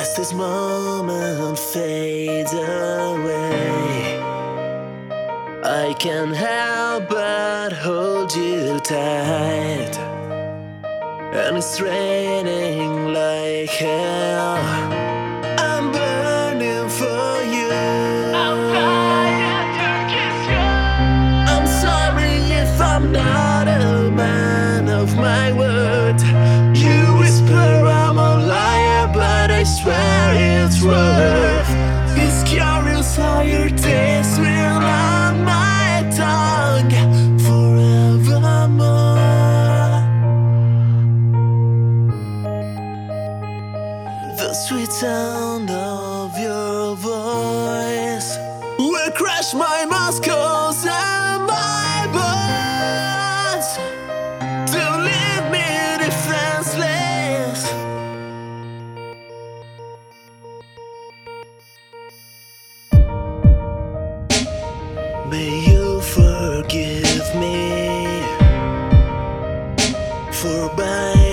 As this moment fades away, I can't help but hold you tight. And it's raining like hell. I'm burning for you. I'm trying to kiss you. I'm sorry if I'm not a man of my word. You whisper I'm a liar, but I swear it's worth. It's curious how your taste will on my tongue forevermore. The sweet sound of your voice will crush my muscles and my bones to leave me defenseless. May you forgive me for buying